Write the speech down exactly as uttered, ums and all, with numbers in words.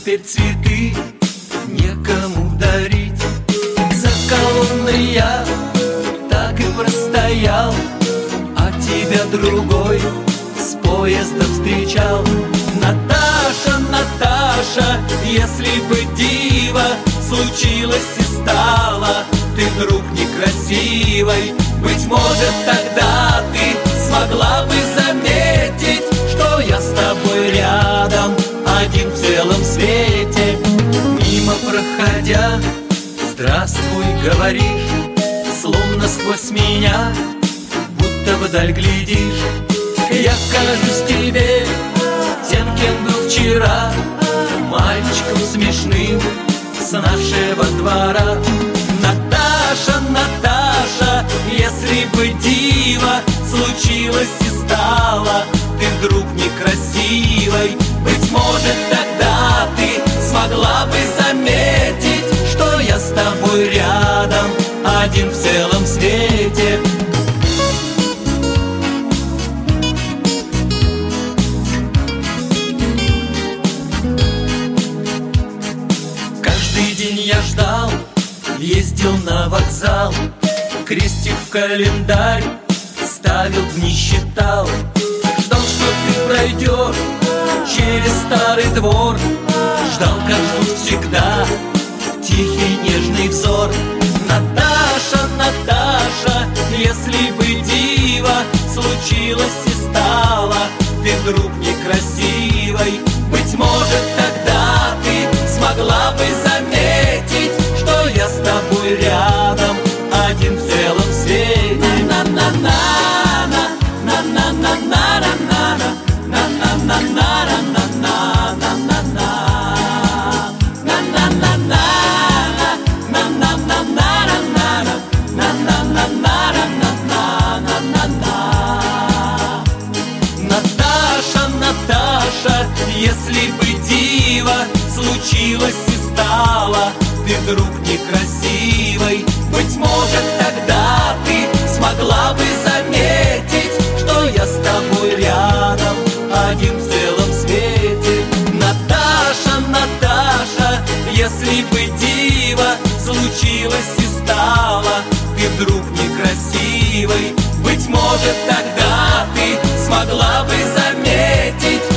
теперь цветы некому дарить. За колонной я так и простоял, а тебя другой с поезда встречал. Наташа, Наташа, если бы диво случилось и стало ты вдруг некрасивой, быть может, тогда ты смогла бы заметить, что я с тобой рядом, один в целом свете. Мимо проходя, здравствуй, говоришь, словно сквозь меня, будто вдаль глядишь. Я кажусь тебе тем, кем был вчера, мальчиком смешным с нашего двора. Наташа, Наташа, если бы диво случилось и стало ты вдруг некрасивой, быть может, тогда ты смогла бы заметить, что я с тобой рядом, один в целом свете. Каждый день я ждал, ездил на вокзал, крестик в календарь ставил, дни считал. Ждал, что ты пройдешь через старый двор, ждал, как ждут всегда, тихий нежный взор. Наташа, Наташа, если бы диво случилось и стало ты вдруг некрасивой, быть может, тогда ты смогла бы заметить, что я с тобой рядом, один в целом свете. На-на-на-на, на-на-на-на-на-на, Наташа, Наташа, если бы диво случилось и стало ты вдруг некрасивой, быть может, тогда ты смогла бы заметить, что я с тобой рядом, один в целом свете. Наташа, Наташа, если бы диво случилось и стало ты вдруг некрасивой, быть может, тогда ты смогла бы заметить,